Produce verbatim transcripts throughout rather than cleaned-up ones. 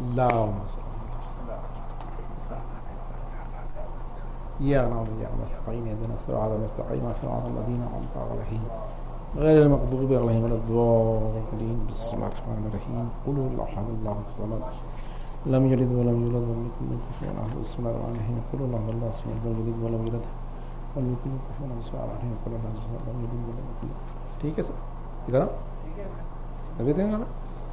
اللهم صل يا نبي يا مستقيم اهدنا الصراط المستقيم صراط الذين أنعمت عليهم غير المغضوب عليهم ولا الضالين. بسم الله الرحمن الرحيم. قل هو الله أحد الله الصمد لم يلد ولم يولد ولم يكن له كفوا أحد. بسم الله الرحمن الرحيم. قل هو الله الله الصمد لم يلد ولم يولد ولم يكن له كفوا أحد. بسم الله الرحمن الرحيم. قل هو الله الصمد لم يلد ولم يكن له كفوا أحد. ٹھیک ہے سر؟ ٹھیک ہے نا؟ لگے دیں گے نا؟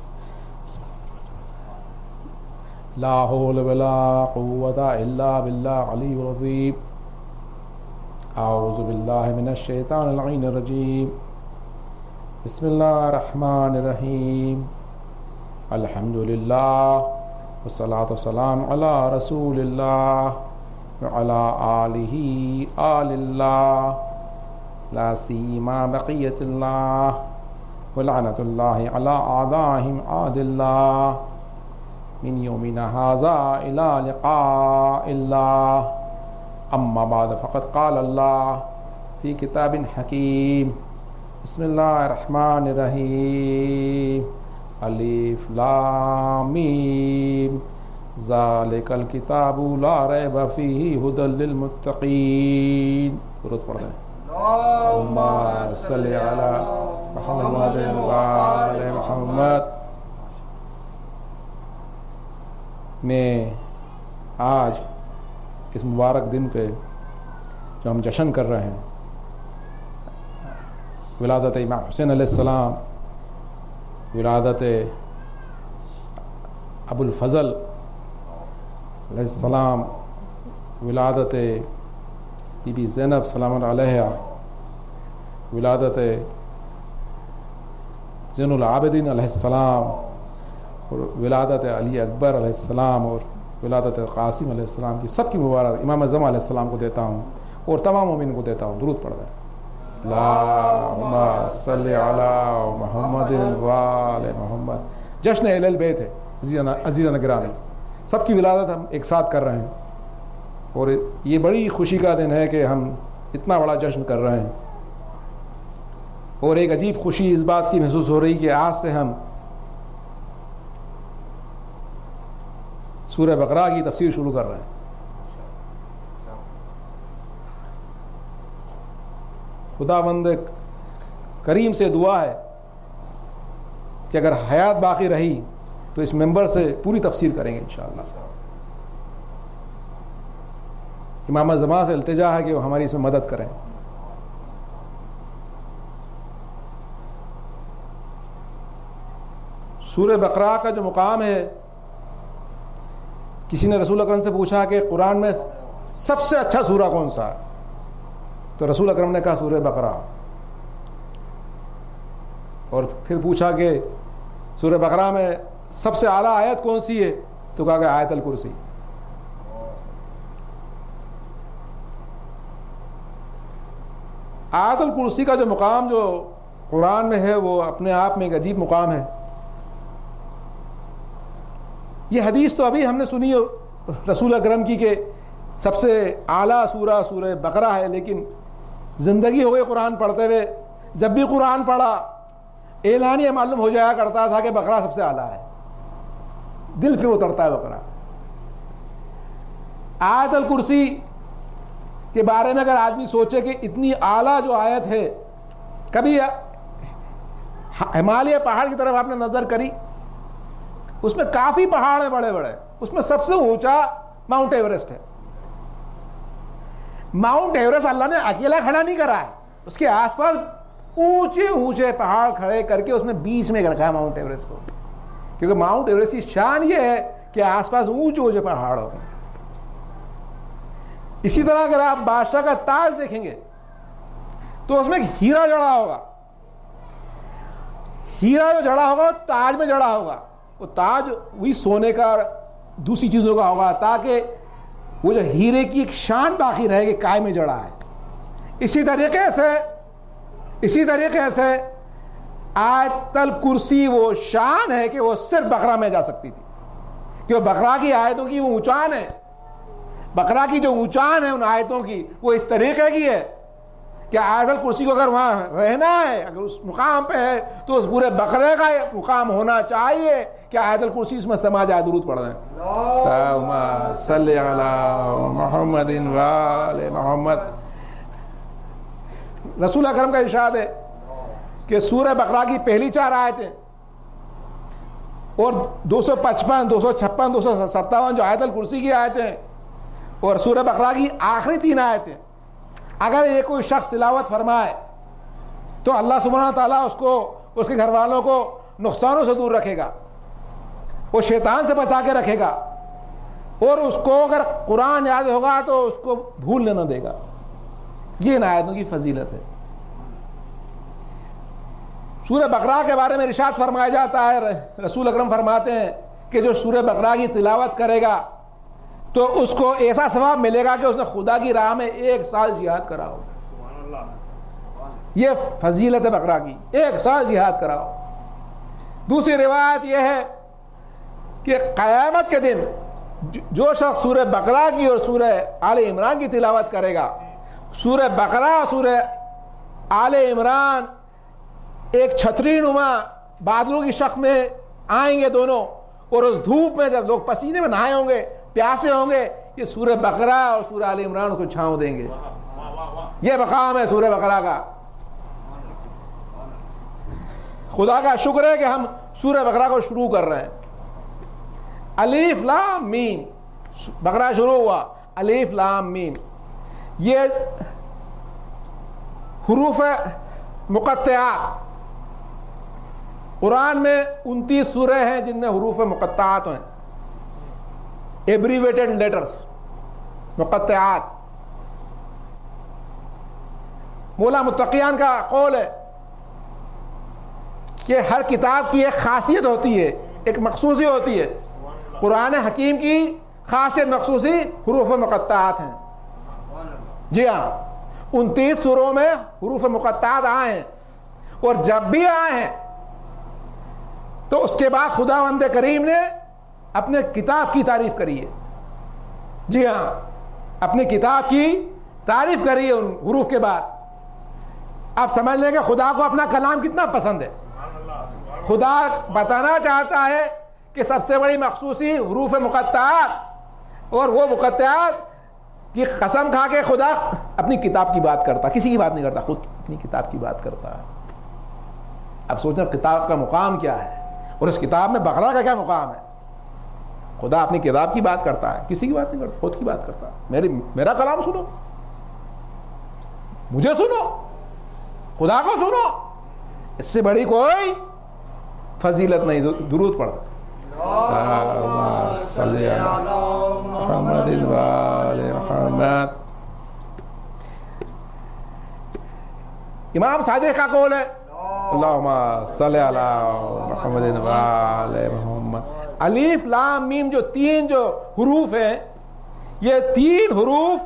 لا حول ولا قوة إلا بالله العلي العظيم. أعوذ بالله من الشيطان اللعين الرجيم. بسم الله الرحمن الرحيم. الحمد لله والصلاة والسلام على رسول الله وعلى آله آل الله لا سيما بقية الله ولعنة الله على أعدائهم عاد الله من يومنا هذا إلى لقاء الله. أما بعد فقد قال الله في كتاب حكيم. بسم الله الرحمن الرحيم. ألف لام ميم ذلك الكتاب لا ريب فيه هدى للمتقين. درود پڑھتے ہیں. اللهم صل على محمد وعلى محمد. میں آج اس مبارک دن پہ جو ہم جشن کر رہے ہیں ولادت امام حسین علیہ السلام، ولادت ابو الفضل علیہ السلام، ولادت بی بی زینب سلام علیہا، ولادت زین العابدین علیہ السلام، اور ولادت علی اکبر علیہ السلام، اور ولادت قاسم علیہ السلام کی سب کی مبارک امام اعظم علیہ السلام کو دیتا ہوں اور تمام مومنین کو دیتا ہوں. درود پڑھ دیں. اللہم صلی علی محمد وآل محمد. جشن اہل البیت ہے عزیزان گرامی، سب کی ولادت ہم ایک ساتھ کر رہے ہیں اور یہ بڑی خوشی کا دن ہے کہ ہم اتنا بڑا جشن کر رہے ہیں. اور ایک عجیب خوشی اس بات کی محسوس ہو رہی کہ آج سے ہم سورہ بقرہ کی تفسیر شروع کر رہے ہیں. خدا بند کریم سے دعا ہے کہ اگر حیات باقی رہی تو اس ممبر سے پوری تفسیر کریں گے انشاءاللہ. امام زمان سے التجا ہے کہ وہ ہماری اس میں مدد کریں. سورہ بقرہ کا جو مقام ہے، کسی نے رسول اکرم سے پوچھا کہ قرآن میں سب سے اچھا سورہ کون سا ہے، تو رسول اکرم نے کہا سورہ بقرہ. اور پھر پوچھا کہ سورہ بقرہ میں سب سے اعلیٰ آیت کون سی ہے، تو کہا کہ آیت الکرسی. آیت الکرسی کا جو مقام جو قرآن میں ہے وہ اپنے آپ میں ایک عجیب مقام ہے. یہ حدیث تو ابھی ہم نے سنی رسول اکرم کی کہ سب سے اعلیٰ سورہ سورہ بقرہ ہے، لیکن زندگی ہو گئی قرآن پڑھتے ہوئے، جب بھی قرآن پڑھا اعلانیہ معلوم ہو جایا کرتا تھا کہ بقرہ سب سے اعلیٰ ہے، دل پہ اترتا ہے بقرہ. آیت الکرسی کے بارے میں اگر آدمی سوچے کہ اتنی اعلیٰ جو آیت ہے، کبھی ہمالیہ پہاڑ کی طرف آپ نے نظر کری، اس میں کافی پہاڑ ہیں بڑے بڑے، اس میں سب سے اونچا ماؤنٹ ایوریسٹ ہے. ماؤنٹ ایوریسٹ اللہ نے اکیلا کھڑا نہیں کرا ہے، اس کے آس پاس اونچے اونچے پہاڑ کھڑے کر کے اس میں بیچ میں رکھا ہے ماؤنٹ ایوریسٹ کو، کیونکہ ماؤنٹ ایوریسٹ کی شان یہ ہے کہ آس پاس اونچے اونچے پہاڑ ہو. اسی طرح اگر آپ بادشاہ کا تاج دیکھیں گے تو اس میں ہیرا جڑا ہوگا، ہیرا جو جڑا ہوگا وہ تاج میں جڑا ہوگا. وہ تاج وہی سونے کا اور دوسری چیزوں کا ہوگا تاکہ وہ جو ہیرے کی ایک شان باقی رہے کہ کائے میں جڑا ہے. اسی طریقے سے اسی طریقے سے آیت الکرسی وہ شان ہے کہ وہ صرف بقرہ میں جا سکتی تھی، کہ وہ بقرہ کی آیتوں کی وہ اونچان ہے. بقرہ کی جو اونچان ہے ان آیتوں کی وہ اس طریقے کی ہے کہ آیت الکرسی کو اگر وہاں رہنا ہے، اگر اس مقام پہ ہے تو اس پورے بقرے کا مقام ہونا چاہیے کہ آیت الکرسی اس میں سما جائے، درود پڑھ رہے ہیں اللہم صلی علی محمد و آل محمد۔ رسول اکرم کا ارشاد ہے کہ سورہ بقرہ کی پہلی چار آیتیں اور دو سو پچپن دو سو چھپن دو سو ستاون جو آیت الکرسی کی آیتیں ہیں اور سورہ بقرہ کی آخری تین آیتیں، اگر یہ کوئی شخص تلاوت فرمائے تو اللہ سبحانہ تعالیٰ اس کو، اس کے گھر والوں کو نقصانوں سے دور رکھے گا، وہ شیطان سے بچا کے رکھے گا، اور اس کو اگر قرآن یاد ہوگا تو اس کو بھولنے نہ دے گا۔ یہ ان آیتوں کی فضیلت ہے۔ سورہ بقرہ کے بارے میں ارشاد فرمایا جاتا ہے، رسول اکرم فرماتے ہیں کہ جو سورہ بقرہ کی تلاوت کرے گا تو اس کو ایسا ثواب ملے گا کہ اس نے خدا کی راہ میں ایک سال جہاد کرا ہو۔ یہ فضیلت ہے بقرہ کی، ایک سال جہاد کرا ہو۔ دوسری روایت یہ ہے کہ قیامت کے دن جو شخص سورہ بقرہ کی اور سورہ آل عمران کی تلاوت کرے گا، سورہ بقرہ اور سورہ آل عمران ایک چھتری نما بادلوں کی شکل میں آئیں گے دونوں، اور اس دھوپ میں جب لوگ پسینے میں نہائے ہوں گے، پیاسے ہوں گے، یہ سورہ بقرہ اور سورہ آل عمران کو چھاؤں دیں گے۔ یہ مقام ہے سورہ بقرہ کا۔ خدا کا شکر ہے کہ ہم سورہ بقرہ کو شروع کر رہے ہیں۔ الف لام میم، بقرہ شروع ہوا، الف لام میم، یہ حروف مقطعات۔ قرآن میں انتیس سورے ہیں جن میں حروف مقطعات ہیں، ایبریویٹڈ لیٹرز، مقطعات۔ مولا متقیان کا قول ہے کہ ہر کتاب کی ایک خاصیت ہوتی ہے، ایک مخصوصی ہوتی ہے۔ قرآن حکیم کی خاصیت مخصوصی حروف مقطعات ہیں۔ جی ہاں، انتیس سوروں میں حروف مقطعات آئے ہیں، اور جب بھی آئے ہیں تو اس کے بعد خداوند کریم نے اپنے کتاب کی تعریف کری ہے۔ جی ہاں، اپنی کتاب کی تعریف کری ہے ان حروف کے بعد۔ آپ سمجھ لیں کہ خدا کو اپنا کلام کتنا پسند ہے۔ خدا بتانا چاہتا ہے کہ سب سے بڑی مخصوصی حروف مقطعات، اور وہ مقطعات کی قسم کھا کے خدا اپنی کتاب کی بات کرتا، کسی کی بات نہیں کرتا، خود اپنی کتاب کی بات کرتا ہے۔ اب سوچنا کتاب کا مقام کیا ہے، اور اس کتاب میں بقرہ کا کیا مقام ہے۔ خدا اپنی کتاب کی بات کرتا ہے، کسی کی بات نہیں کرتا، خود کی بات کرتا ہے۔ میری میرا کلام سنو، مجھے سنو، خدا کو سنو، اس سے بڑی کوئی فضیلت نہیں۔ درود پڑھو اللہم صلی علی محمد و آل محمد۔ امام صادق کا قول ہے اللہم صلی علی محمد و آل محمد۔ الف لام میم جو تین جو حروف ہیں، یہ تین حروف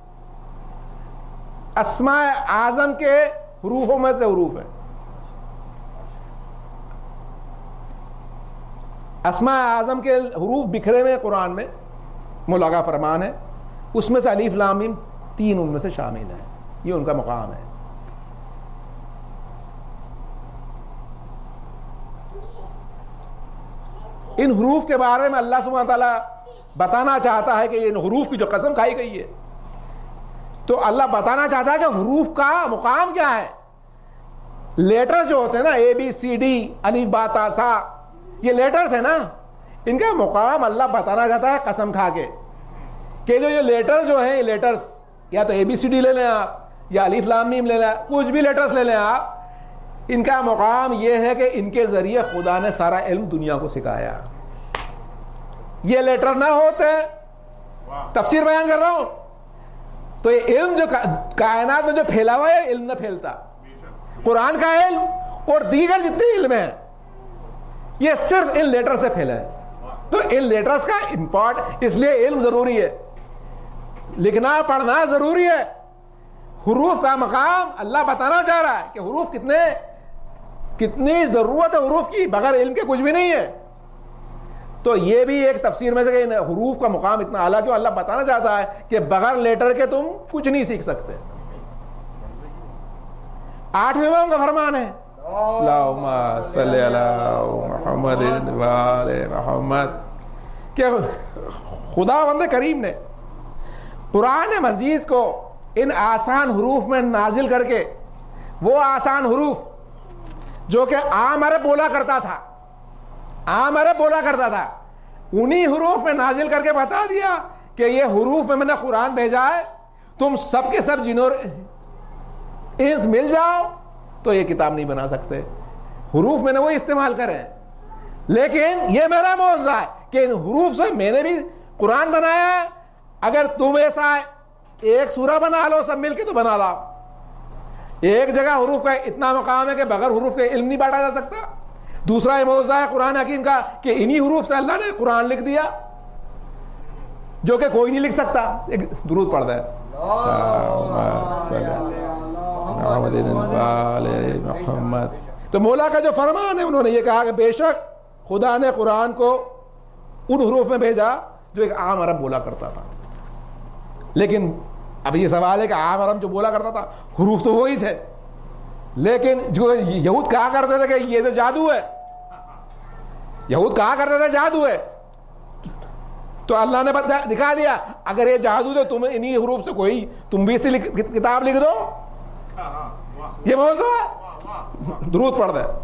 اسماء اعظم کے حروفوں میں سے حروف ہیں۔ اسماء اعظم کے حروف بکھرے ہوئے قرآن میں، مولا کا فرمان ہے، اس میں سے الف لام میم تین ان میں سے شامل ہیں، یہ ان کا مقام ہے۔ ان حروف کے بارے میں اللہ سبحانہ تعالیٰ بتانا چاہتا ہے کہ ان حروف کی جو قسم کھائی گئی ہے، تو اللہ بتانا چاہتا ہے کہ حروف کا مقام کیا ہے۔ لیٹر جو ہوتے ہیں نا، اے بی سی ڈی، الف با تا سا، یہ لیٹرز ہیں نا، ان کا مقام اللہ بتانا چاہتا ہے قسم کھا کے کہ جو یہ لیٹر جو ہیں، یہ لیٹرز یا تو اے بی سی ڈی لے لیں آپ، یا الف لام میم لے لیں، کچھ بھی لیٹرز لے لیں آپ، ان کا مقام یہ ہے کہ ان کے ذریعے خدا نے سارا علم دنیا کو سکھایا۔ یہ لیٹر نہ ہوتے، تفسیر بیان کر رہا ہوں، تو یہ علم جو کائنات میں جو پھیلا ہوا ہے، علم نہ پھیلتا۔ قرآن کا علم اور دیگر جتنے علم ہیں، یہ صرف ان لیٹر سے پھیلا ہے۔ تو ان لیٹرز کا امپورٹ، اس لیے علم ضروری ہے، لکھنا پڑھنا ضروری ہے۔ حروف کا مقام اللہ بتانا چاہ رہا ہے کہ حروف کتنے کتنی ضرورت ہے حروف کی، بغیر علم کے کچھ بھی نہیں ہے۔ تو یہ بھی ایک تفسیر میں سے کہ حروف کا مقام اتنا اعلیٰ کیوں، اللہ بتانا چاہتا ہے کہ بغیر لیٹر کے تم کچھ نہیں سیکھ سکتے۔ آٹھویں امام کا فرمان ہے اللہم صلی علی محمد و آل محمد کہ خدا بند کریم نے قرآن مجید کو ان آسان حروف میں نازل کر کے، وہ آسان حروف جو کہ عام عرب بولا کرتا تھا عام عرب بولا کرتا تھا انہی حروف میں نازل کر کے بتا دیا کہ یہ حروف میں میں نے قرآن بھیجا ہے، تم سب کے سب جنوں انس مل جاؤ تو یہ کتاب نہیں بنا سکتے. حروف میں نے وہ استعمال کرے ہیں، لیکن یہ میرا معجزہ ہے کہ ان حروف سے میں نے بھی قرآن بنایا ہے. اگر تم ایسا ایک سورہ بنا لو سب مل کے تو بنا لاؤ. ایک جگہ حروف کا اتنا مقام ہے کہ بغیر حروف کے علم نہیں بانٹا جا سکتا. دوسرا یہ معجزہ ہے قرآن حکیم کا کہ انہی حروف سے اللہ نے قرآن لکھ دیا جو کہ کوئی نہیں لکھ سکتا. ایک درود پڑھتا ہے محمد. تو مولا کا جو فرمان ہے، انہوں نے یہ کہا کہ بے شک خدا نے قرآن کو ان حروف میں بھیجا جو ایک عام عرب بولا کرتا تھا. لیکن اب یہ سوال ہے کہ عام عرب جو بولا کرتا تھا حروف تو وہی تھے، لیکن جو یہود کہا کرتے تھے کہ یہ تو جادو ہے، یہود کہا کرتے تھے جادو ہے، تو اللہ نے دکھا دیا اگر یہ جادو تو تم انہی حروف سے کوئی تم بھی اسی کتاب لکھ دو. یہ موضوع ہے. درود پڑھ دے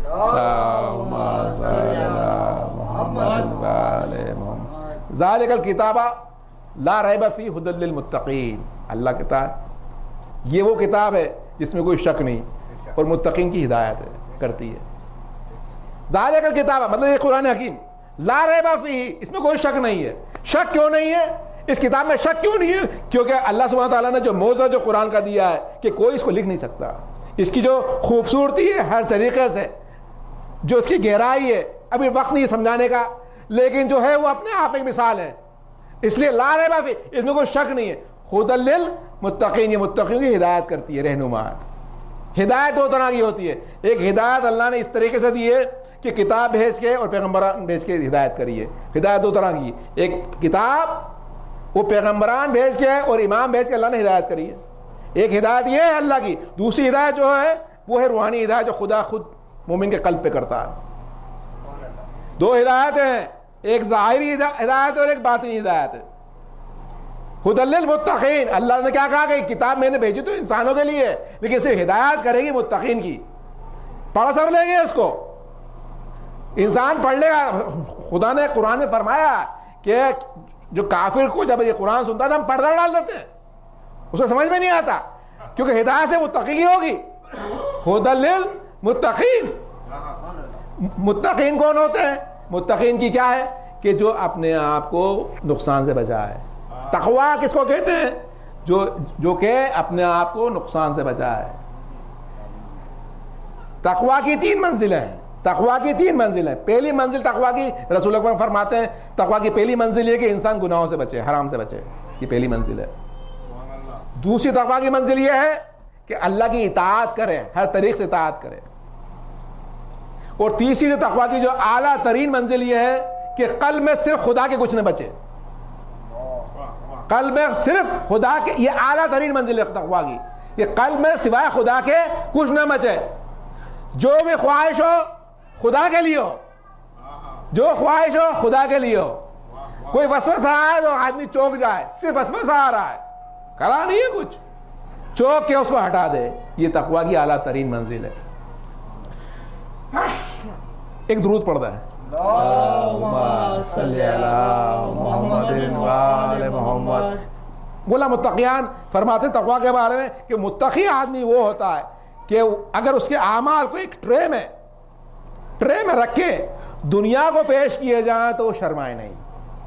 ذالک الکتاب لا ریب فیہ ھدی للمتقین. اللہ کہتا ہے یہ وہ کتاب ہے جس میں کوئی شک نہیں اور متقین کی ہدایت ہے کرتی ہے. ذالک الکتاب مطلب یہ قرآن حکیم لا ریب فیہ، اس میں کوئی شک نہیں ہے. شک کیوں نہیں ہے اس کتاب میں؟ شک کیوں نہیں ہے؟ کیونکہ اللہ سبحانہ تعالیٰ نے جو موضوع جو قرآن کا دیا ہے کہ کوئی اس کو لکھ نہیں سکتا. اس کی جو خوبصورتی ہے ہر طریقے سے، جو اس کی گہرائی ہے ابھی وقت نہیں سمجھانے کا، لیکن جو ہے وہ اپنے آپ ایک مثال ہے. اس لیے لا ریب فیہ، اس میں کوئی شک نہیں ہے. ھدی للمتقین، یہ متقین کی ہدایت کرتی ہے، رہنما. ہدایت دو طرح کی ہوتی ہے. ایک ہدایت اللہ نے اس طریقے سے دی ہے کہ کتاب بھیج کے اور پیغمبران بھیج کے ہدایت کری ہے. ہدایت دو طرح کی، ایک کتاب وہ پیغمبران بھیج کے اور امام بھیج کے اللہ نے ہدایت کری ہے. ایک ہدایت یہ ہے اللہ کی. دوسری ہدایت جو ہے وہ ہے روحانی ہدایت جو خدا خود مومن کے قلب پہ کرتا ہے. دو ہدایت ہیں، ایک ظاہری ہدایت اور ایک باطنی ہدایت ہے. ھدی للمتقین، اللہ نے کیا کہا کہ کتاب میں نے بھیجی تو انسانوں کے لیے، لیکن صرف ہدایت کرے گی متقین کی. پڑھ سب لیں گے اس کو، انسان پڑھ لے گا. خدا نے قرآن میں فرمایا کہ جو کافر کو جب یہ قرآن سنتا تھا ہم پردہ ڈال دیتے ہیں، اسے سمجھ میں نہیں آتا، کیونکہ ہدایت سے متقی کی ہوگی. ھدی للمتقین، متقین کون ہوتے ہیں؟ متقین کی کیا ہے کہ جو اپنے آپ کو نقصان سے بچائے. تقویٰ کس کو کہتے ہیں؟ جو جو کہ اپنے آپ کو نقصان سے بچائے. تقویٰ کی تین منزلیں ہیں. تقویٰ کی تین منزل ہیں. پہلی منزل تقویٰ کی رسول اکرم فرماتے ہیں تقویٰ کی پہلی منزل یہ کہ انسان گناہوں سے بچے، حرام سے بچے. یہ پہلی منزل ہے. دوسری تقویٰ کی منزل یہ ہے کہ اللہ کی اطاعت کرے، ہر طریق سے اطاعت کرے. اور تیسری جو تقویٰ کی جو اعلیٰ ترین منزل یہ ہے کہ قلب میں صرف خدا کے کچھ نہ بچے. قلب میں صرف خدا کے، یہ اعلیٰ ترین منزل ہے تقویٰ کی. یہ قلب میں سوائے خدا کے کچھ نہ بچے. جو بھی خواہش ہو خدا کے لیے ہو، جو خواہش ہو خدا کے لیے ہو. کوئی وسوسہ آئے تو آدمی چوک جائے، صرف وسوسہ آ رہا ہے، کرا نہیں ہے کچھ، چوک کے اس کو ہٹا دے. یہ تقویٰ کی اعلیٰ ترین منزل ہے. ایک درود پڑھتا ہے اللہم صلی علی محمد و آل محمد. مولا متقیان فرماتے ہیں تقویٰ کے بارے میں کہ متقی آدمی وہ ہوتا ہے کہ اگر اس کے اعمال کو ایک ٹرے میں ٹرے میں رکھ کے دنیا کو پیش کیے جائیں تو وہ شرمائے نہیں.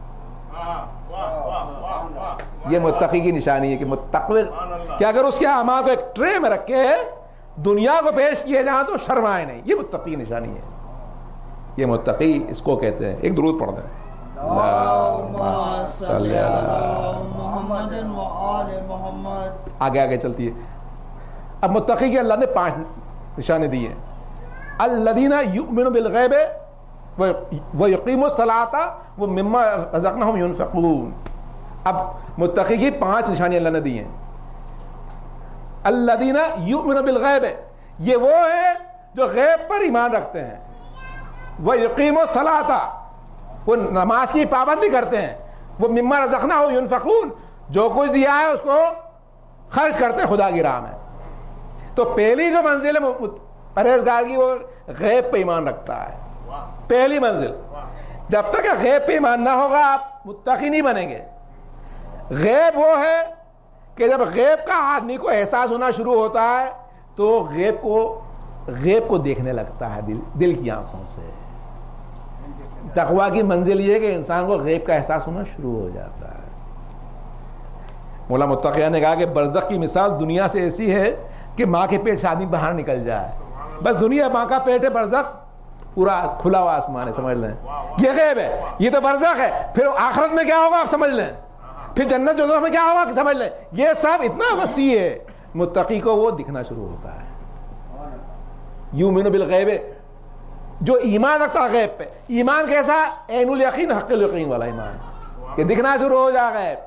یہ متقی کی نشانی ہے کہ متقی کہ اگر اس کے اعمال کو ایک ٹرے میں رکھ کے دنیا کو پیش کیے جائیں تو شرمائے نہیں. یہ متقی کی نشانی ہے. یہ متقی اس کو کہتے ہیں. ایک درود پڑھ دیں اللہم صلی علی محمد و آل محمد. آگے آگے چلتی ہے. اب متقی کے اللہ نے پانچ نشانے دیے. الذین یؤمنون بالغیب ویقیمون الصلاۃ ومما رزقناہم ینفقون. اب متقی کی پانچ نشانیاں اللہ نے دی ہیں. الذین یؤمنون بالغیب، یہ وہ ہے جو غیب پر ایمان رکھتے ہیں. وہ یقیم الصلاۃ، وہ نماز کی پابندی کرتے ہیں. وہ مما رزقناہم ینفقون، جو کچھ دیا ہے اس کو خرچ کرتے ہیں خدا کی راہ میں. تو پہلی جو منزل ہے پرہیزگار کی وہ غیب پہ ایمان رکھتا ہے. پہلی منزل. جب تک غیب پہ ایمان نہ ہوگا آپ متقی نہیں بنیں گے. غیب وہ ہے کہ جب غیب کا آدمی کو احساس ہونا شروع ہوتا ہے تو غیب کو غیب کو دیکھنے لگتا ہے دل دل کی آنکھوں سے. تقویٰ کی منزل یہ ہے کہ انسان کو غیب کا احساس ہونا شروع ہو جاتا ہے. مولا متقیہ نے کہا کہ برزخ کی مثال دنیا سے ایسی ہے کہ ماں کے پیٹ سے آدمی باہر نکل جائے. بس دنیا ماں کا پیٹ ہے، برزخ پورا کھلا ہوا آسمان ہے، سمجھ لیں. یہ غیب ہے، یہ تو برزخ ہے. پھر آخرت میں کیا ہوگا آپ سمجھ لیں. پھر جنت دوزخ میں کیا ہوگا سمجھ لیں. یہ سب اتنا وسیع ہے، متقی کو وہ دکھنا شروع ہوتا ہے. یؤمن بالغیب، جو ایمان رکھتا ہے غیب پہ. ایمان کیسا؟ عین الیقین، حق الیقین والا ایمان کہ دکھنا شروع ہو جائے غیب.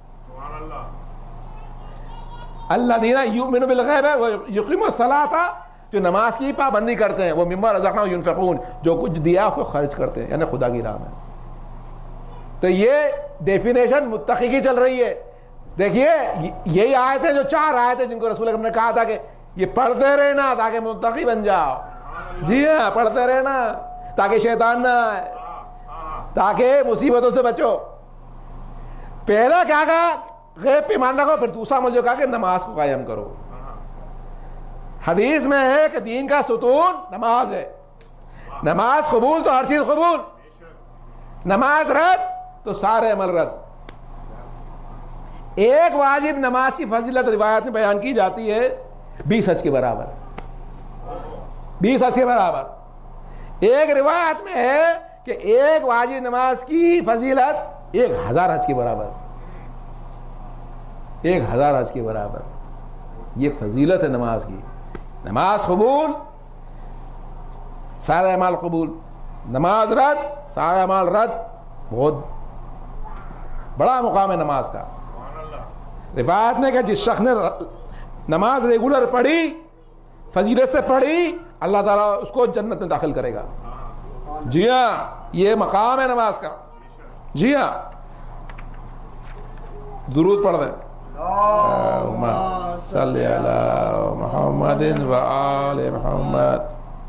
الذین یؤمنون بالغیب ویقیمون الصلاۃ، جو نماز کی پابندی کرتے ہیں. وہ مما رزقناہم ینفقون، جو کچھ دیا اس کو خرچ کرتے ہیں یعنی خدا کی راہ میں. تو یہ ڈیفینیشن متقی کی چل رہی ہے. دیکھیے یہی آیتیں جو چار آیتیں جن کو رسول اکرم نے کہا تھا کہ یہ پڑھتے رہنا تاکہ متقی بن جاؤ. جی ہاں، پڑھتے رہنا تاکہ شیطان نہ آئے، تاکہ مصیبتوں سے بچو. پہلا کیا کہا؟ غیب پہ ایمان رکھو. پھر دوسرا عمل جو کہا کہ نماز کو قائم کرو. حدیث میں ہے کہ دین کا ستون نماز ہے. نماز قبول تو ہر چیز قبول، نماز رد تو سارے عمل رد. ایک واجب نماز کی فضیلت روایت میں بیان کی جاتی ہے بیس حج کے برابر. بیس حج کے برابر. ایک روایت میں ہے کہ ایک واجب نماز کی فضیلت ایک ہزار حج کے برابر. ایک ہزار حج کے برابر یہ فضیلت ہے نماز کی. نماز قبول سارا اعمال قبول، نماز رد سارا اعمال رد. بہت بڑا مقام ہے نماز کا. روایت میں کہ جس شخص نے نماز ریگولر پڑھی، فضیلت سے پڑھی، اللہ تعالیٰ اس کو جنت میں داخل کرے گا. جی ہاں، یہ مقام ہے نماز کا. جی ہاں، درود پڑھ دیں. اللہم صلی علی محمد و آل محمد.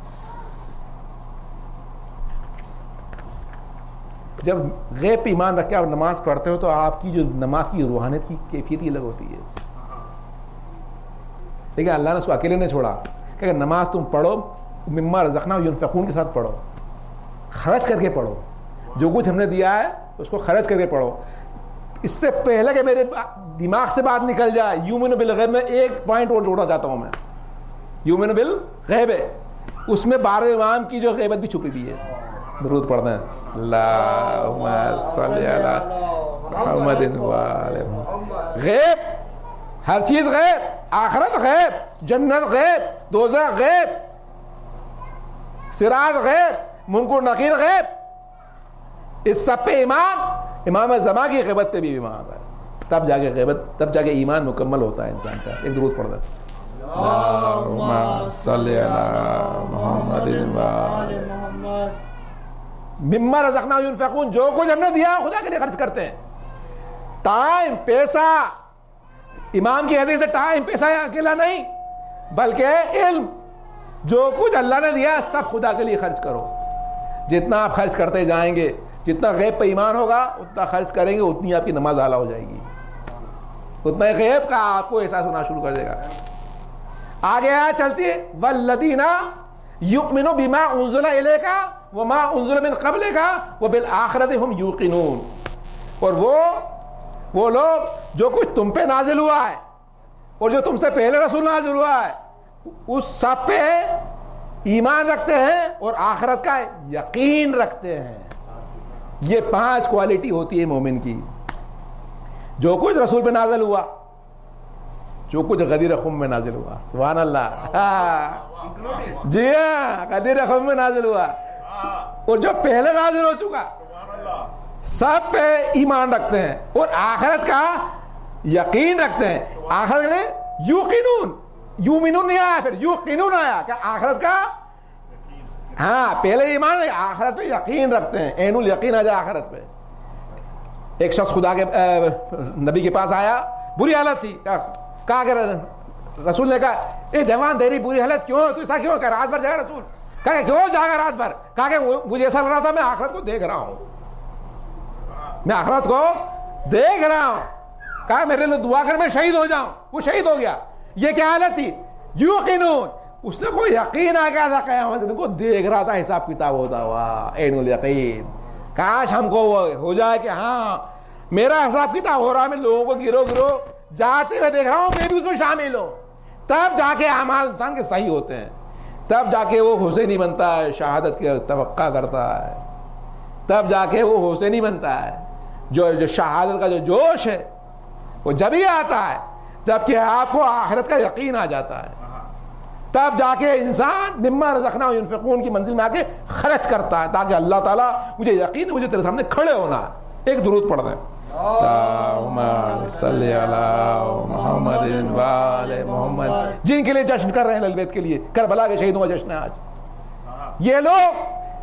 جب غیب پہ ایمان رکھ کے آپ نماز پڑھتے ہو تو آپ کی جو نماز کی روحانیت کی کیفیت ہی الگ ہوتی ہے. لیکن اللہ نے اس کو اکیلے نہیں چھوڑا کہ اگر نماز تم پڑھو مما رزقناہم ینفقون کے ساتھ پڑھو، خرچ کر کے پڑھو. جو کچھ ہم نے دیا ہے اس کو خرچ کر کے پڑھو. اس سے پہلے کہ میرے دماغ سے بات نکل جائے، یؤمن بالغیب میں ایک پوائنٹ اور جوڑنا چاہتا ہوں میں. یؤمن بالغیب اس میں بارہ امام کی جو غیبت بھی چھپی ہوئی ہے. درود پڑھنا ہے. اللہم صلی علی محمد و آل محمد. غیب، ہر چیز غیب. آخرت غیب، جنت غیب، دوزخ غیب، صراط غیب، منکر نکیر غیب. اس سب پہ ایمان. امام زمان کی غیبت پہ بھی ایمان ہے. تب جا کے غیبت تب جا کے ایمان مکمل ہوتا ہے انسان کا. ایک درود پڑھ دیں. اللہم صلی علی محمد و آل محمد. مما رزقناہم ینفقون، جو کچھ ہم نے دیا خدا کے لیے خرچ کرتے ہیں. ٹائم، پیسہ. امام کی حدیث سے ٹائم پیسہ اکیلا نہیں بلکہ علم. جو کچھ اللہ نے دیا سب خدا کے لیے خرچ کرو. جتنا آپ خرچ کرتے جائیں گے، جتنا غیب پہ ایمان ہوگا اتنا خرچ کریں گے، اتنی آپ کی نماز اعلیٰ ہو جائے گی، اتنا غیب کا آپ کو احساس ہونا شروع کر دے گا. آگے آیا چلتی ہے والذین یؤمنون بما انزل الیک وما انزل من قبلک وبالآخرۃ ہم یوقنون. اور وہ وہ لوگ جو کچھ تم پہ نازل ہوا ہے اور جو تم سے پہلے رسول نازل ہوا ہے اس سب پہ ایمان رکھتے ہیں اور آخرت کا یقین رکھتے ہیں. یہ پانچ کوالٹی ہوتی ہے مومن کی. جو کچھ رسول پہ نازل ہوا، جو کچھ غدیر خم میں نازل ہوا. سبحان اللہ. جی ہاں، غدیر خم میں نازل ہوا اور جو پہلے نازل ہو چکا سب پہ ایمان رکھتے ہیں اور آخرت کا یقین رکھتے ہیں. آخرت میں یوقنون، یومنون نہیں آیا، پھر یوقنون آیا، کہ آخرت کا، ہاں پہلے ایمان ہے، آخرت پہ یقین رکھتے ہیں، عین الیقین آ جائے آخرت پہ. ایک شخص خدا کے نبی کے پاس آیا، بری حالت تھی، کہا کہ رسول نے کہا اے جوان تیری بری حالت کیوں، تو ایسا کیوں، کہ رات بھر جاگا رسول، کہا کہ کیوں جاگا رات بھر، کہا کہ مجھے ایسا لگ رہا تھا میں آخرت کو دیکھ رہا ہوں، میں آخرت کو دیکھ رہا ہوں، کہا میرے لیے دعا کر میں شہید ہو جاؤں. وہ شہید ہو گیا. یہ کیا حالت تھی؟ یوقنون، اس نے کوئی یقین آ گیا تھا قیامت کے دن کو، دیکھ رہا تھا حساب کتاب ہوتا ہوا، عین الیقین. کاش ہم کو وہ ہو جائے کہ ہاں میرا حساب کتاب ہو رہا ہے، میں لوگوں کو گرو گرو جاتے ہوئے دیکھ رہا ہوں، میں بھی اس میں شامل ہوں. تب جا کے اعمال انسان کے صحیح ہوتے ہیں، تب جا کے وہ حسینی بنتا ہے، شہادت کی توقع کرتا ہے، تب جا کے وہ حسینی بنتا ہے. جو جو شہادت کا جو جوش ہے وہ جب ہی آتا ہے جب کہ آپ کو آخرت کا یقین آ جاتا ہے، تب جا کے انسان مما رزقناہ ینفقون کی منزل میں آ کے خرچ کرتا ہے، تاکہ اللہ تعالیٰ مجھے یقین ہے مجھے تیرے سامنے کھڑے ہونا ہے. ایک درود پڑھ دیں، اللہم صلی علی محمد و آل محمد. جن کے لیے جشن کر رہے ہیں اہل بیت کے لیے، کربلا کے شہیدوں کا جشن ہے آج. یہ لوگ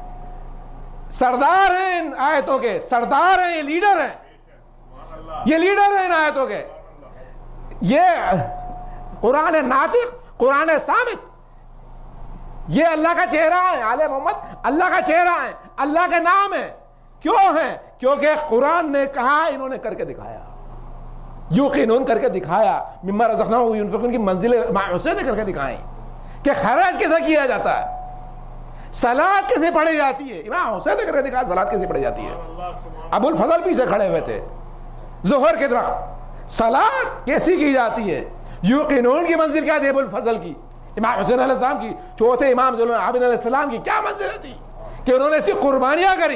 سردار ہیں ان آیتوں کے، سردار ہیں، یہ لیڈر ہیں، یہ لیڈر ہیں ان آیتوں کے. یہ قرآن ناطق، قرآن صامت، یہ اللہ کا چہرہ ہے. آل محمد اللہ کا چہرہ ہے، اللہ کے نام ہے. کیوں ہے؟ کیونکہ قرآن نے کہا، انہوں نے کر کے دکھایا، یوقنون کر کے دکھایا، مما رزقناہم ینفقون کی منزل حسین نے کر کے دکھائیں کہ خرچ کیسے کیا جاتا ہے، صلاۃ کیسے پڑھی جاتی ہے. امام حسین نے کر کے دکھایا صلاۃ کیسے پڑھی جاتی ہے. ابو الفضل پیچھے کھڑے ہوئے تھے ظہر کے وقت، صلاۃ کیسی کی جاتی ہے. یوقنون کی منزل کیا تھی ابو الفضل کی، امام حسین علیہ السلام کی، چوتھے امام زین العابدین علیہ السلام کی کیا منزل تھی کہ انہوں نے ایسی قربانیاں کری.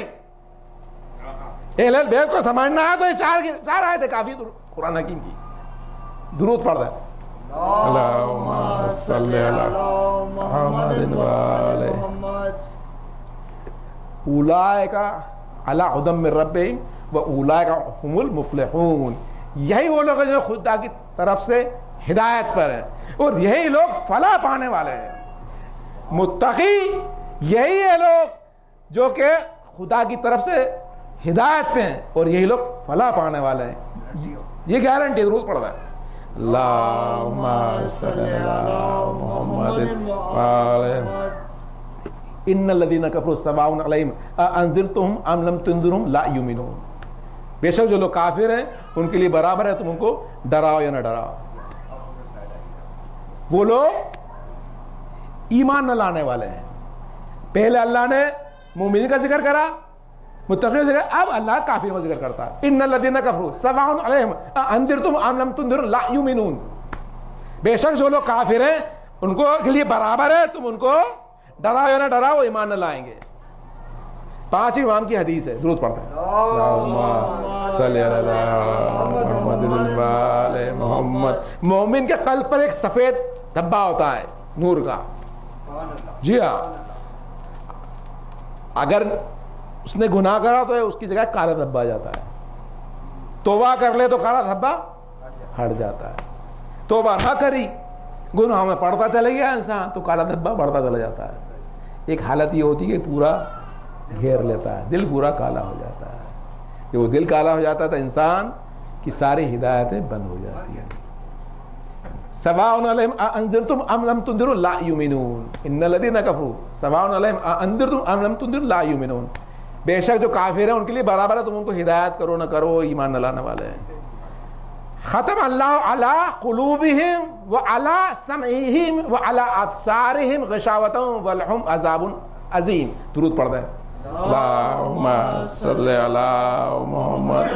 اہل بیت کو سمجھنا ہے تو یہ چار چار آیتیں کافی قرآن حکیم کی. درود پڑھ دیں، اللہم صلی علی محمد و آل محمد. اولئک علی ھدی من ربہم و اولئک ھم المفلحون. یہی وہ لوگ ہیں جو خدا کی طرف سے ہدایت پر ہیں، اور یہی لوگ فلاح پانے والے ہیں. متقی یہی ہے لوگ جو کہ خدا کی طرف سے ہدایت پہ ہیں، اور یہی لوگ فلاح پانے والے ہیں. یہ گارنٹی. درود پڑھ رہا ہے، اللہم صلی علی محمد و آل محمد. ان الذین کفروا سواء علیہم اانذرتہم ام لم تنذرہم لا یؤمنون. بے شک جو لوگ کافر ہیں ان کے لیے برابر ہے تم ان کو ڈراؤ یا نہ ڈراؤ. وہ لوگ ایمان نہ لانے والے ہیں. پہلے اللہ نے مومنین کا ذکر کرا، متقین کا ذکر، اب اللہ کافروں کا ذکر کرتا ہے. ان الذین کفروا سواء علیہم انذرتم ام لم تنذروا لا یؤمنون. بے شک جو لوگ کافر ہیں ان کو کے لیے برابر ہے تم ان کو ڈراؤ یا نہ ڈراؤ، ایمان نہ لائیں گے. پانچ امام کی حدیث ہے. درود پڑھتے ہیں، اللہم صلی علی محمد و آل محمد. مومن کے قلب پر ایک سفید دھبا ہوتا ہے نور کا. جی ہاں، اگر اس نے گناہ کرا تو اس کی جگہ کالا دھبا آ جاتا ہے. توبہ کر لے تو کالا دھبا ہٹ جاتا ہے. توبہ نہ کری، گناہ میں پڑتا چلے گیا انسان تو کالا دھبا بڑھتا چلا جاتا ہے. ایک حالت یہ ہوتی ہے کہ پورا گھیر لیتا ہے، دل پورا کالا ہو جاتا ہے. جب وہ دل کالا ہو جاتا ہے تو انسان کی ساری ہدایتیں بند ہو جاتی ہیں. سواء علیہم انذرتم ام لم تنذروا لا یؤمنون. ان الذین کفروا سواء علیہم انذرتم ام لم تنذروا لا یؤمنون. بے شک جو کافر ہیں ان کے لیے برابر ہے تم ان کو ہدایت کرو نہ کرو، ایمان نہ لانے والے ہیں. ختم اللہ علی قلوبہم وعلی سمعہم وعلی ابصارہم غشاوۃ ولہم عذاب عظیم. درود پڑھ دیں، اللہم صلی علی محمد.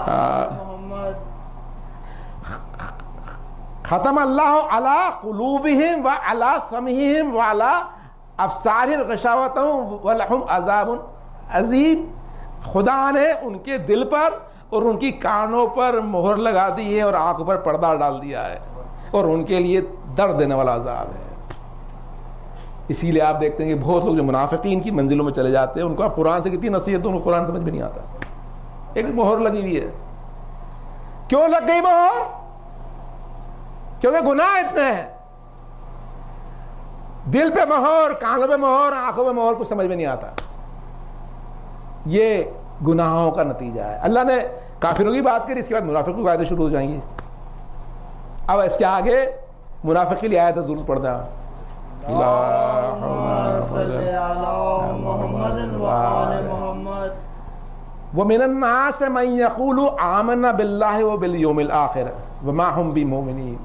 ختم اللہ علی قلوبہم وعلی سمعہم وعلی ابصارہم غشاوۃ ولہم عذاب عظیم. خدا نے ان کے دل پر اور ان کی کانوں پر مہر لگا دی ہے اور آنکھوں پر پردہ ڈال دیا ہے، اور ان کے لیے درد دینے والا عذاب ہے. اسی لیے آپ دیکھتے ہیں کہ بہت لوگ جو منافقین کی منزلوں میں چلے جاتے ہیں ان کو آپ قرآن سے کتنی نصیحت دو، ان کو قرآن سمجھ میں نہیں آتا. ایک مہر لگی ہوئی ہے. کیوں لگ گئی مہر؟ کیونکہ گناہ اتنے ہیں. دل پہ مہر، کانوں پہ مہر، آنکھوں پہ مہر، کچھ سمجھ میں نہیں آتا. یہ گناہوں کا نتیجہ ہے. اللہ نے کافروں کی بات کری، اس کے بعد منافقوں کی آیتیں شروع ہو جائیں گی. اب اس کے آگے منافق کے لیے آیت ضرور پڑھنا. وَمِنَ النَّاسِ مَن يَقُولُ آمَنَّا بِاللَّهِ وَبِالْيَوْمِ الْآخِرِ وَمَا هُمْ بِمُؤْمِنِينَ.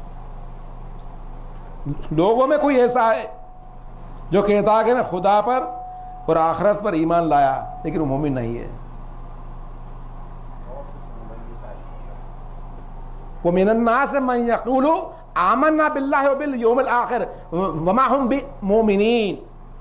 لوگوں میں کوئی ایسا ہے جو کہتا ہے کہ میں خدا پر اور آخرت پر ایمان لایا لیکن وہ مومن نہیں ہے. وَمِنَ النَّاسِ مَن يَقُولُ آمَنَّا بِاللَّهِ وَبِالْيَوْمِ الْآخِرِ وَمَا هُمْ بِمُؤْمِنِينَ.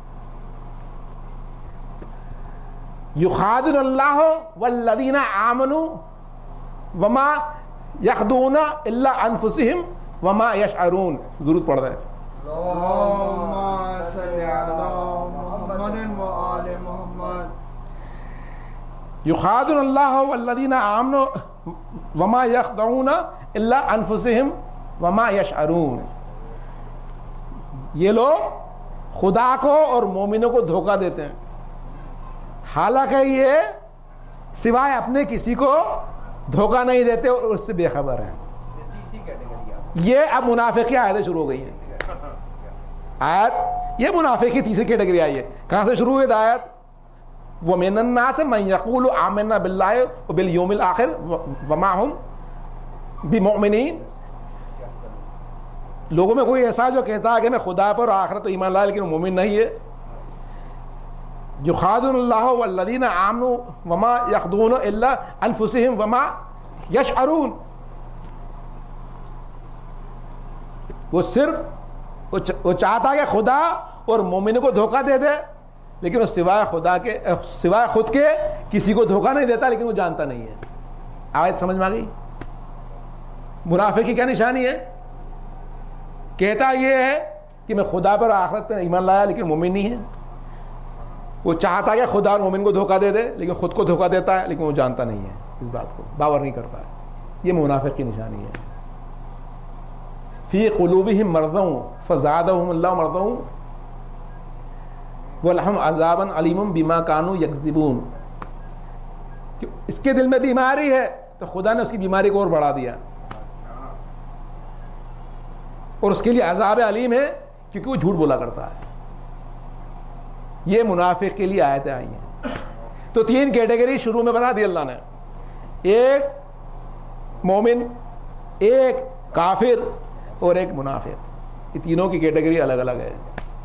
يُخَادِعُونَ اللَّهَ وَالَّذِينَ آمَنُوا وَمَا يَخْدَعُونَ إِلَّا أَنفُسَهُمْ وَمَا يَشْعُرُونَ. ضرورت پڑھ رہے ہیں. اللهم صل على محمد وآل محمد. يخادعون الله والذين آمنوا وما يخدعون إلا أنفسهم وما يشعرون. یہ لوگ خدا کو اور مومنوں کو دھوکہ دیتے ہیں، حالانکہ یہ سوائے اپنے کسی کو دھوکہ نہیں دیتے اور اس سے بے خبر ہیں. یہ اب منافق کی آیتیں شروع ہو گئی ہیں. آیت یہ منافق کی تیسری کیٹیگری آئی ہے. کہاں سے شروع ہوئی آیت؟ وَمِنَ النَّاسِ مَن يَقُولُ آمَنَّا بِاللَّهِ وَبِالْيَوْمِ الْآخِرِ وَمَا هُمْ بِمُؤْمِنِينَ. لوگوں میں کوئی ایسا جو کہتا ہے کہ میں خدا پر آخرت ایمان لایا لیکن وہ مومن نہیں ہے. يُخَادِعُونَ اللَّهَ وَالَّذِينَ آمَنُوا وَمَا يَخْدَعُونَ إِلَّا أَنفُسَهُمْ وَمَا يَشْعُرُونَ. وہ صرف وہ چاہتا ہے کہ خدا اور مومن کو دھوکہ دے دے لیکن وہ سوائے خدا کے سوائے خود کے کسی کو دھوکہ نہیں دیتا لیکن وہ جانتا نہیں ہے. آیت سمجھ میں آ گئی؟ منافق کی کیا نشانی ہے؟ کہتا یہ ہے کہ میں خدا پر آخرت پر ایمان لایا لیکن مومن نہیں ہے. وہ چاہتا ہے کہ خدا اور مومن کو دھوکہ دے دے لیکن خود کو دھوکہ دیتا ہے لیکن وہ جانتا نہیں ہے، اس بات کو باور نہیں کرتا ہے. یہ منافق کی نشانی ہے. فی قلوبہم مرض فزادہم اللہ مرضا ولہم عذاب علیم بما کانوا یکذبون. اس کے دل میں بیماری ہے تو خدا نے اس کی بیماری کو اور بڑھا دیا اور اس کے لیے عذاب علیم ہے کیونکہ وہ جھوٹ بولا کرتا ہے. یہ منافق کے لیے آیتیں آئی ہیں. تو تین کیٹیگری شروع میں بنا دی اللہ نے، ایک مومن، ایک کافر اور ایک منافق. یہ تینوں کی کیٹیگری الگ الگ ہے.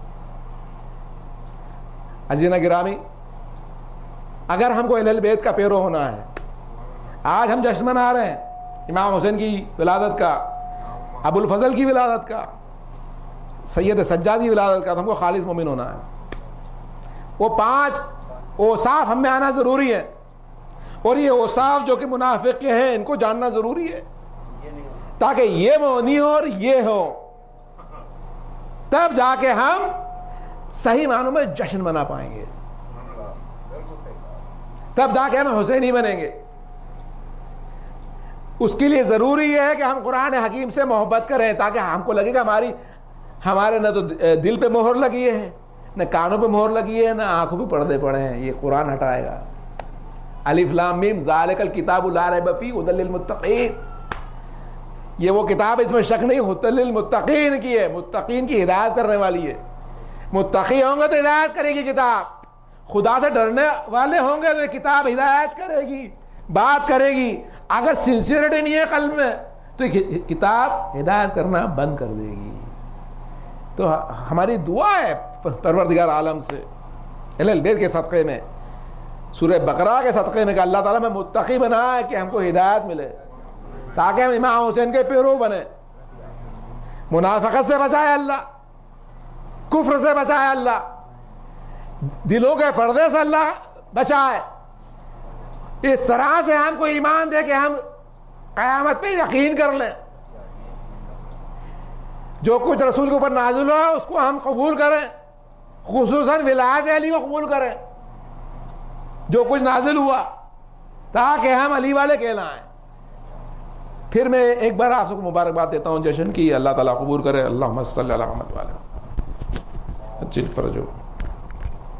عزیزان گرامی، اگر ہم کو اہل البیت کا پیرو ہونا ہے، آج ہم جشن منا رہے ہیں امام حسین کی ولادت کا، ابو الفضل کی ولادت کا، سید سجاد کی ولادت کا، تو ہم کو خالص مومن ہونا ہے. وہ پانچ اوصاف ہم میں آنا ضروری ہے اور یہ اوصاف جو کہ منافق کے ہیں ان کو جاننا ضروری ہے تاکہ یہ نہیں ہو اور یہ ہو، تب جا کے ہم صحیح معنوں میں جشن منا پائیں گے، تب جا کے ہم حسینی بنیں گے. اس کے لیے ضروری ہے کہ ہم قرآن حکیم سے محبت کریں تاکہ ہم کو لگے کہ ہماری ہمارے نہ تو دل پہ مہر لگی ہے، نہ کانوں پہ مہر لگی ہے، نہ آنکھوں پہ پردے پڑے ہیں. یہ قرآن ہٹائے گا. الف لام میم ذالک الکتاب لا ریب فیہ ھدی للمتقین. یہ وہ کتاب، اس میں شک نہیں، ھدی للمتقین کی ہے، متقین کی ہدایت کرنے والی ہے. متقی ہوں گے تو ہدایت کرے گی کتاب، خدا سے ڈرنے والے ہوں گے تو یہ کتاب ہدایت کرے گی، بات کرے گی. اگر سنسیئرٹی نہیں ہے قلب میں تو یہ کتاب ہدایت کرنا بند کر دے گی. تو ہماری دعا ہے پروردگار عالم سے اہل البیت کے صدقے میں، سورہ بقرہ کے صدقے میں، کہ اللہ تعالیٰ میں متقی بنائے کہ ہم کو ہدایت ملے تاکہ ہم امام حسین کے پیرو بنے. منافقت سے بچائے اللہ، کفر سے بچائے اللہ، دلوں کے پردے سے اللہ بچائے. اس طرح سے ہم کو ایمان دے کہ ہم قیامت پہ یقین کر لیں. جو کچھ رسول کے اوپر نازل ہوا اس کو ہم قبول کریں، خصوصاً ولایت علی کو قبول کریں جو کچھ نازل ہوا، تاکہ ہم علی والے کہلائیں. پھر میں ایک بار آپ کو مبارکباد دیتا ہوں جشن کی. اللہ تعالیٰ قبول کرے. اللہم صلی علی محمد وعلی اجل فرجو